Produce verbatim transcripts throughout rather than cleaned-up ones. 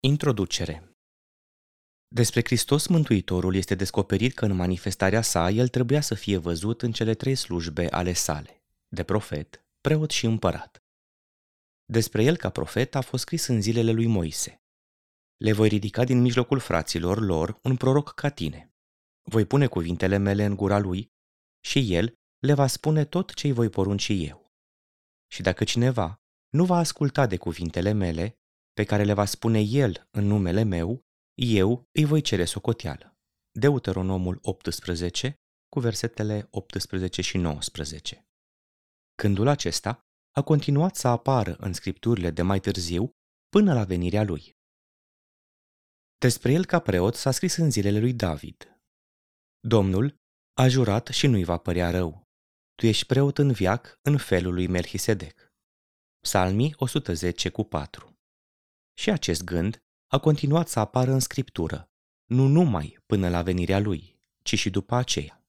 Introducere. Despre Hristos Mântuitorul este descoperit că în manifestarea sa el trebuia să fie văzut în cele trei slujbe ale sale, de profet, preot și împărat. Despre el ca profet a fost scris în zilele lui Moise: Le voi ridica din mijlocul fraților lor un proroc ca tine. Voi pune cuvintele mele în gura lui și el le va spune tot ce îi voi porunci eu. Și dacă cineva nu va asculta de cuvintele mele, pe care le va spune el în numele meu, eu îi voi cere socoteală. Deuteronomul optsprezece, cu versetele optsprezece și nouăsprezece. Gândul acesta a continuat să apară în scripturile de mai târziu până la venirea lui. Despre el ca preot s-a scris în zilele lui David: Domnul a jurat și nu-i va părea rău. Tu ești preot în veac în felul lui Melchisedec. Psalmii o sută zece cu patru. Și acest gând a continuat să apară în scriptură, nu numai până la venirea lui, ci și după aceea.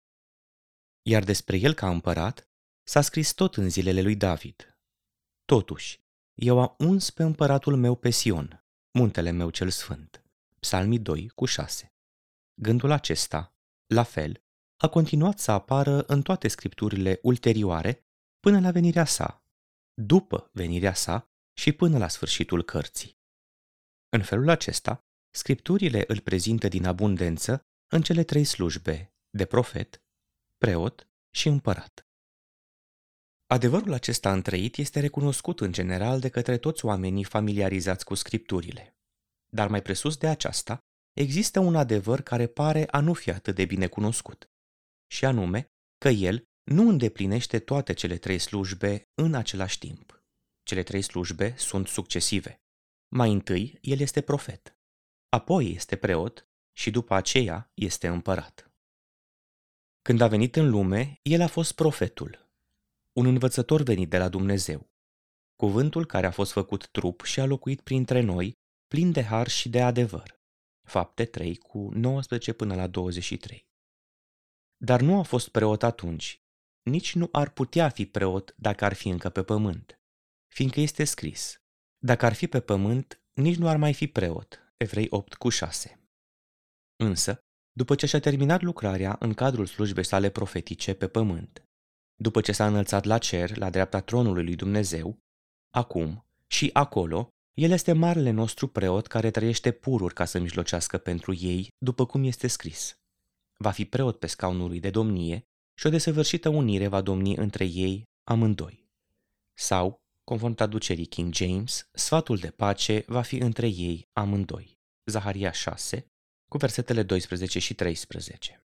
Iar despre el ca împărat s-a scris tot în zilele lui David: Totuși, eu am uns pe împăratul meu pe Sion, muntele meu cel sfânt. Psalmii doi cu șase. Gândul acesta, la fel, a continuat să apară în toate scripturile ulterioare până la venirea sa, după venirea sa și până la sfârșitul cărții. În felul acesta, scripturile îl prezintă din abundență în cele trei slujbe, de profet, preot și împărat. Adevărul acesta întreit este recunoscut în general de către toți oamenii familiarizați cu scripturile. Dar mai presus de aceasta, există un adevăr care pare a nu fi atât de bine cunoscut, și anume că el nu îndeplinește toate cele trei slujbe în același timp. Cele trei slujbe sunt succesive. Mai întâi, el este profet, apoi este preot și după aceea este împărat. Când a venit în lume, el a fost profetul, un învățător venit de la Dumnezeu, cuvântul care a fost făcut trup și a locuit printre noi, plin de har și de adevăr. Fapte trei cu nouăsprezece până la douăzeci și trei. Dar nu a fost preot atunci, nici nu ar putea fi preot dacă ar fi încă pe pământ, fiindcă este scris: Dacă ar fi pe pământ, nici nu ar mai fi preot. Evrei opt cu șase. Însă, după ce și-a terminat lucrarea în cadrul slujbei sale profetice pe pământ, după ce s-a înălțat la cer, la dreapta tronului lui Dumnezeu, acum și acolo, el este marele nostru preot care trăiește pururi ca să mijlocească pentru ei, după cum este scris: Va fi preot pe scaunul lui de domnie și o desăvârșită unire va domni între ei amândoi. Sau, conform traducerii King James, sfatul de pace va fi între ei amândoi. Zaharia șase, cu versetele doisprezece și treisprezece.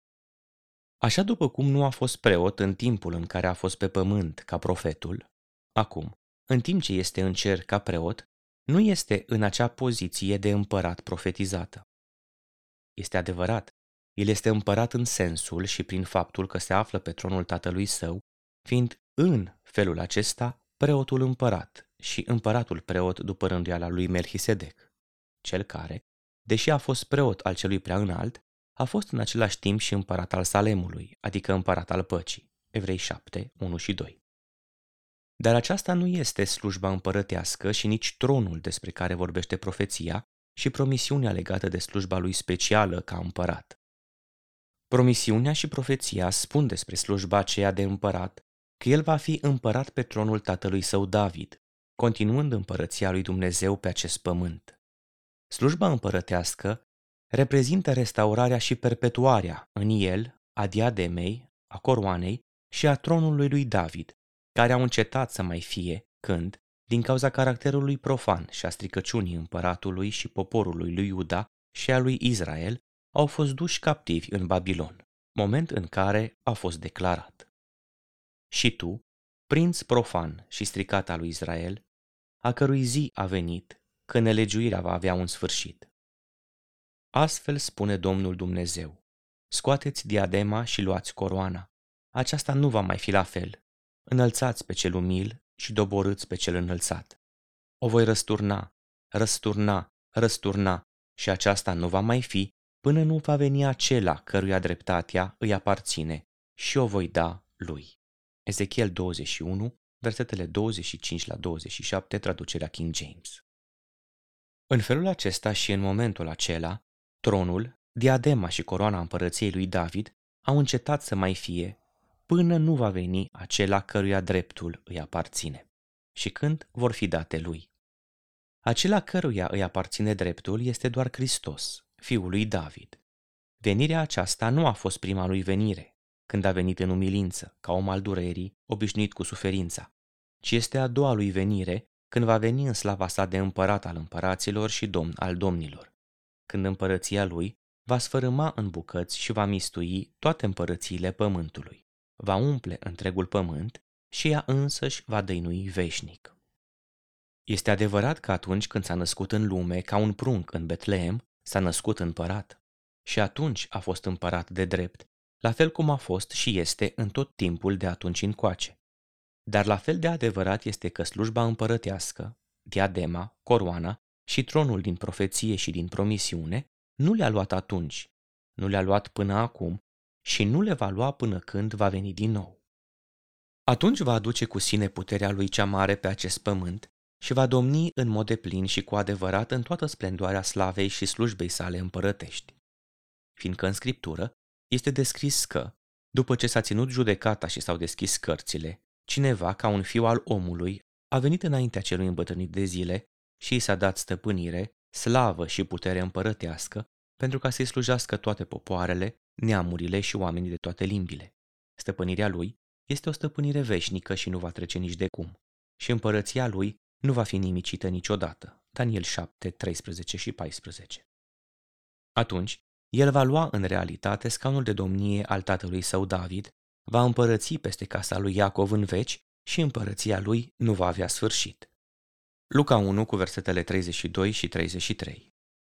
Așa după cum nu a fost preot în timpul în care a fost pe pământ ca profetul, acum, în timp ce este în cer ca preot, nu este în acea poziție de împărat profetizată. Este adevărat, el este împărat în sensul și prin faptul că se află pe tronul tatălui său, fiind în felul acesta preotul împărat și împăratul preot după rânduiala lui Melchisedec, cel care, deși a fost preot al celui prea înalt, a fost în același timp și împărat al Salemului, adică împărat al păcii. Evrei șapte, unu și doi. Dar aceasta nu este slujba împărătească și nici tronul despre care vorbește profeția și promisiunea legată de slujba lui specială ca împărat. Promisiunea și profeția spun despre slujba aceea de împărat că el va fi împărat pe tronul tatălui său David, continuând împărăția lui Dumnezeu pe acest pământ. Slujba împărătească reprezintă restaurarea și perpetuarea în el a diademei, a coroanei și a tronului lui David, care au încetat să mai fie când, din cauza caracterului profan și a stricăciunii împăratului și poporului lui Iuda și a lui Israel, au fost duși captivi în Babilon, moment în care a fost declarat: Și tu, prinț profan și stricat al lui Israel, a cărui zi a venit, că nelegiuirea va avea un sfârșit. Astfel spune Domnul Dumnezeu: Scoateți diadema și luați coroana. Aceasta nu va mai fi la fel. Înălțați pe cel umil și doborâți pe cel înălțat. O voi răsturna, răsturna, răsturna și aceasta nu va mai fi până nu va veni acela căruia dreptatea îi aparține și o voi da lui. Ezechiel douăzeci și unu, versetele douăzeci și cinci la douăzeci și șapte, traducerea King James. În felul acesta și în momentul acela, tronul, diadema și coroana împărăției lui David au încetat să mai fie, până nu va veni acela căruia dreptul îi aparține. Și când vor fi date lui? Acela căruia îi aparține dreptul este doar Hristos, fiul lui David. Venirea aceasta nu a fost prima lui venire, când a venit în umilință, ca om al durerii, obișnuit cu suferința, ci este a doua lui venire, când va veni în slava sa de împărat al împăraților și domn al domnilor, când împărăția lui va sfărâma în bucăți și va mistui toate împărățiile pământului, va umple întregul pământ și ea însăși va dăinui veșnic. Este adevărat că atunci când s-a născut în lume ca un prunc în Betleem, s-a născut împărat și atunci a fost împărat de drept, la fel cum a fost și este în tot timpul de atunci încoace. Dar la fel de adevărat este că slujba împărătească, diadema, coroana și tronul din profeție și din promisiune nu le-a luat atunci, nu le-a luat până acum și nu le va lua până când va veni din nou. Atunci va aduce cu sine puterea lui cea mare pe acest pământ și va domni în mod deplin și cu adevărat în toată splendoarea slavei și slujbei sale împărătești. Fiindcă în Scriptură este descris că, după ce s-a ținut judecata și s-au deschis cărțile, cineva, ca un fiu al omului, a venit înaintea celui îmbătrânit de zile și i s-a dat stăpânire, slavă și putere împărătească, pentru ca să-i slujească toate popoarele, neamurile și oamenii de toate limbile. Stăpânirea lui este o stăpânire veșnică și nu va trece nici de cum, și împărăția lui nu va fi nimicită niciodată. Daniel șapte, treisprezece și paisprezece. Atunci, el va lua în realitate scaunul de domnie al tatălui său David, va împărăți peste casa lui Iacov în veci și împărăția lui nu va avea sfârșit. Luca unu cu versetele treizeci și doi și treizeci și trei.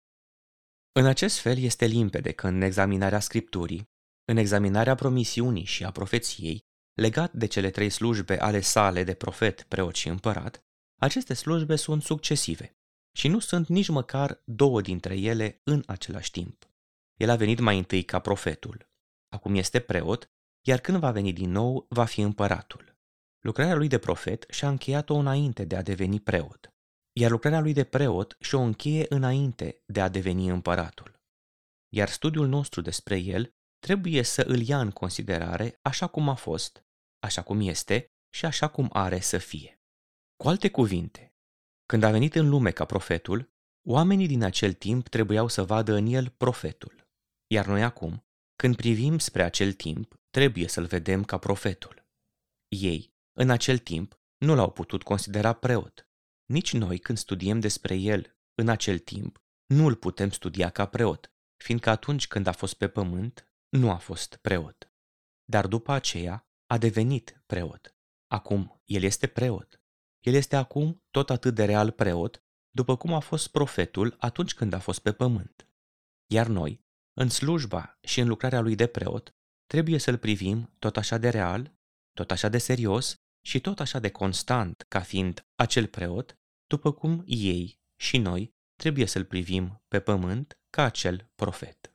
În acest fel este limpede că în examinarea Scripturii, în examinarea promisiunii și a profeției, legat de cele trei slujbe ale sale de profet, preot și împărat, aceste slujbe sunt succesive și nu sunt nici măcar două dintre ele în același timp. El a venit mai întâi ca profetul, acum este preot, iar când va veni din nou, va fi împăratul. Lucrarea lui de profet și-a încheiat-o înainte de a deveni preot, iar lucrarea lui de preot și-o încheie înainte de a deveni împăratul. Iar studiul nostru despre el trebuie să îl ia în considerare așa cum a fost, așa cum este și așa cum are să fie. Cu alte cuvinte, când a venit în lume ca profetul, oamenii din acel timp trebuiau să vadă în el profetul. Iar noi acum, când privim spre acel timp, trebuie să-l vedem ca profetul. Ei, în acel timp, nu l-au putut considera preot. Nici noi, când studiem despre el în acel timp, nu îl putem studia ca preot, fiindcă atunci când a fost pe pământ, nu a fost preot. Dar după aceea a devenit preot. Acum el este preot. El este acum tot atât de real preot, după cum a fost profetul atunci când a fost pe pământ. Iar noi, în slujba și în lucrarea lui de preot, trebuie să-l privim tot așa de real, tot așa de serios și tot așa de constant ca fiind acel preot, după cum ei și noi trebuie să-l privim pe pământ ca acel profet.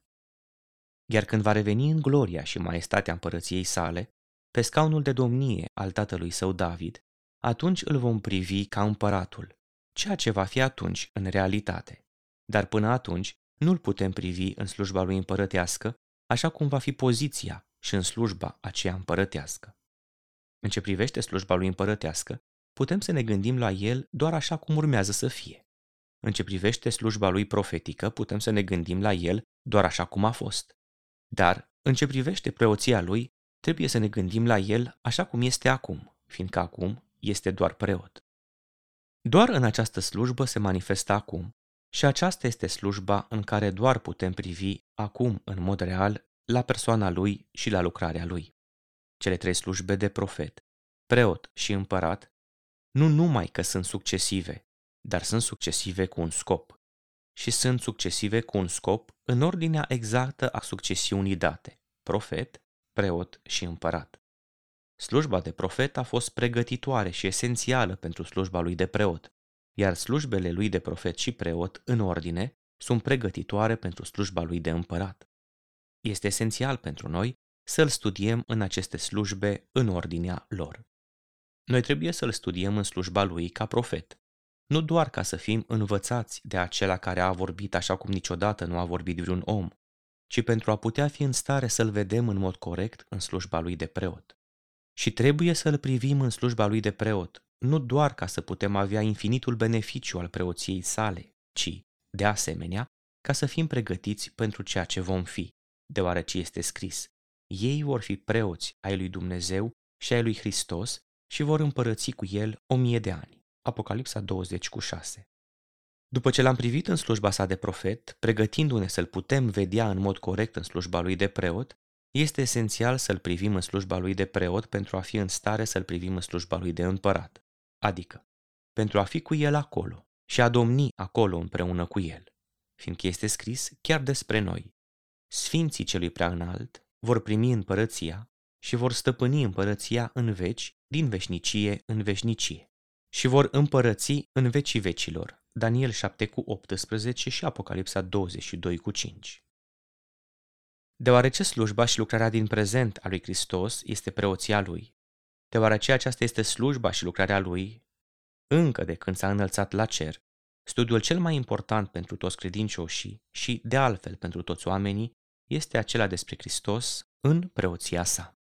Iar când va reveni în gloria și maestatea împărăției sale, pe scaunul de domnie al tatălui său David, atunci îl vom privi ca împăratul, ceea ce va fi atunci în realitate. Dar până atunci nu-l putem privi în slujba lui împărătească, așa cum va fi poziția și în slujba aceea împărătească. În ce privește slujba lui împărătească, putem să ne gândim la el doar așa cum urmează să fie. În ce privește slujba lui profetică, putem să ne gândim la el doar așa cum a fost. Dar, în ce privește preoția lui, trebuie să ne gândim la el așa cum este acum, fiindcă acum este doar preot. Doar în această slujbă se manifestă acum și aceasta este slujba în care doar putem privi acum în mod real la persoana lui și la lucrarea lui. Cele trei slujbe de profet, preot și împărat nu numai că sunt succesive, dar sunt succesive cu un scop. Și sunt succesive cu un scop în ordinea exactă a succesiunii date, profet, preot și împărat. Slujba de profet a fost pregătitoare și esențială pentru slujba lui de preot, iar slujbele lui de profet și preot, în ordine, sunt pregătitoare pentru slujba lui de împărat. Este esențial pentru noi să-l studiem în aceste slujbe în ordinea lor. Noi trebuie să-l studiem în slujba lui ca profet. nu doar ca să fim învățați de acela care a vorbit așa cum niciodată nu a vorbit vreun om, ci pentru a putea fi în stare să-L vedem în mod corect în slujba Lui de preot. Și trebuie să-L privim în slujba Lui de preot, nu doar ca să putem avea infinitul beneficiu al preoției sale, ci, de asemenea, ca să fim pregătiți pentru ceea ce vom fi, deoarece este scris: ei vor fi preoți ai lui Dumnezeu și ai lui Hristos și vor împărăți cu El o mie de ani. Apocalipsa douăzeci cu șase. După ce l-am privit în slujba sa de profet, pregătindu-ne să-l putem vedea în mod corect în slujba lui de preot, este esențial să-l privim în slujba lui de preot pentru a fi în stare să-l privim în slujba lui de împărat, adică pentru a fi cu el acolo și a domni acolo împreună cu el, fiindcă este scris chiar despre noi: Sfinții celui preaînalt vor primi împărăția și vor stăpâni împărăția în veci, din veșnicie în veșnicie, și vor împărăți în vecii vecilor. Daniel șapte cu optsprezece și Apocalipsa douăzeci și doi cu cinci. Deoarece slujba și lucrarea din prezent a lui Hristos este preoția Lui, deoarece aceasta este slujba și lucrarea Lui încă de când s-a înălțat la cer, studiul cel mai important pentru toți credincioșii și, de altfel, pentru toți oamenii, este acela despre Hristos în preoția sa.